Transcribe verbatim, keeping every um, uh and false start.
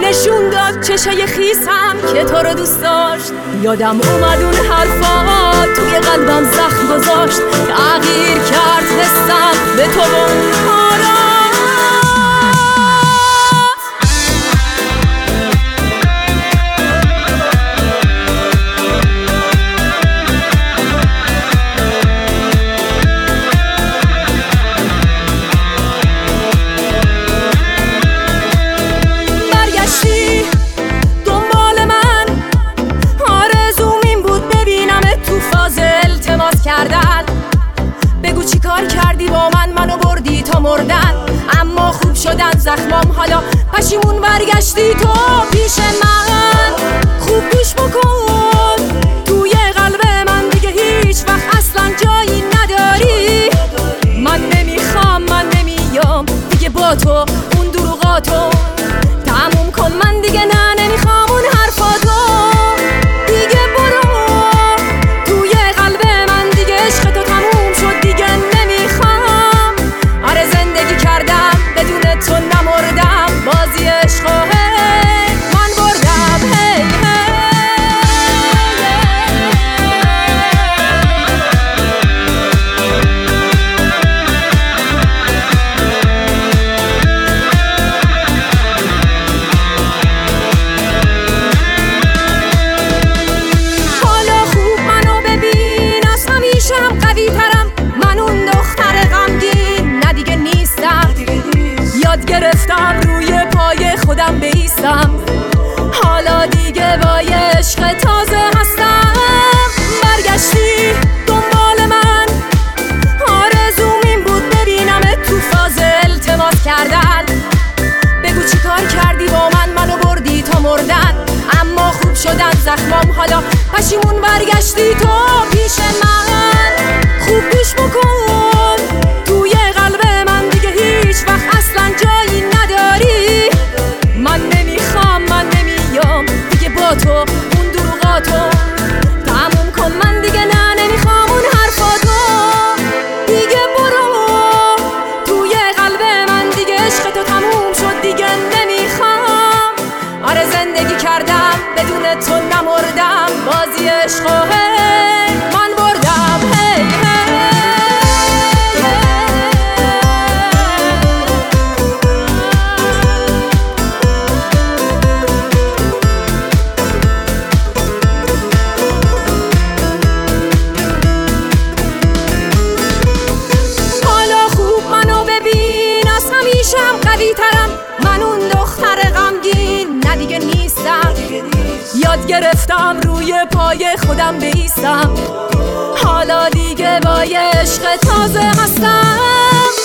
نشون داد چشای خیسم که تو رو دوست داشت. یادم اومد اون حرفا توی قلبم زخم گذاشت. تغییر کرد حسم به تو و اون کارا. بگو چی کار کردی با من، منو بردی تا مردن. اما خوب شدن زخمام، حالا پشیمون برگشتی تو پیش من. خوب گوش بکن، توی قلب من دیگه هیچ وقت اصلا جایی نداری. من نمیخوام، من نمیام دیگه با تو اون دروغاتو تموم کن. من دیگه نه نمیخوام اون حرفاتو. دیگه برو توی قلب من، دیگه عشق تو تموم شد دیگه نمیخوام. آره زندگی کردم بدون تو نمردم، بازی عشق و هی من بردم. هی حالا خوب منو ببین، از همیشه هم قوی ترم. من اون دختر غمگین نه دیگه نیستم. یاد گرفتم روی پای خودم بایستم. حالا دیگه با عشق تازه هستم. برگشتی دنبال من، آرزوم این بود ببینمت تو فاز التماس کردن. بگو چی کار کردی با من، منو بردی تا مردن. اما خوب شدن زخمام، حالا پشیمون برگشتی تو پیش من. خوب گوش بکن، توی قلب من دیگه هیچ وقت اصلا جایی نداری. من نمیخوام، من نمیام دیگه با تو اون دروغاتو تموم کن. من دیگه نه نمیخوام اون حرفاتو. دیگه برو توی قلب من، دیگه عشق تو تموم شد دیگه نمیخوام. آره زندگی کردم بدون تو نمردم، بازی عشق و هی من بردم. هی حالا خوب منو ببین، از همیشه هم قوی ترم. من اون دختر غمگین نه دیگه نیستم. یاد گرفتم روی پای خودم بایستم. حالا دیگه با عشق تازه هستم.